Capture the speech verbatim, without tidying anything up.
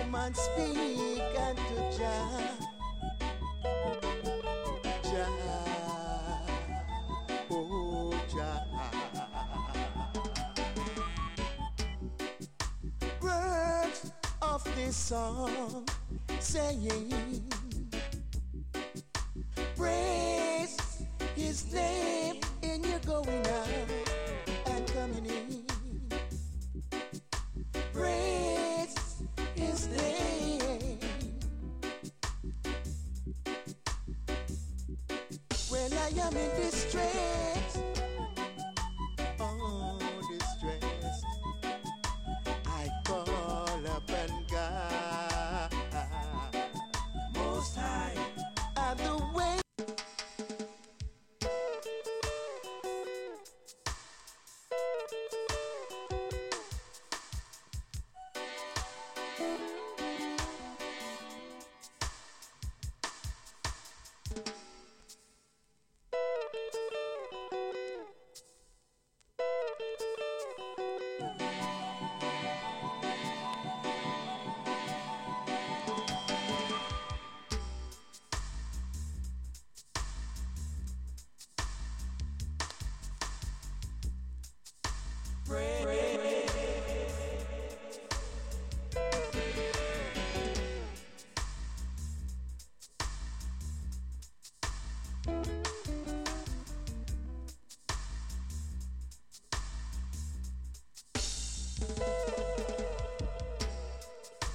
man speak unto Jah, Jah, oh Jah. Words of this song saying, praise His name in your going out and coming in. Praise His name. When I am in distress,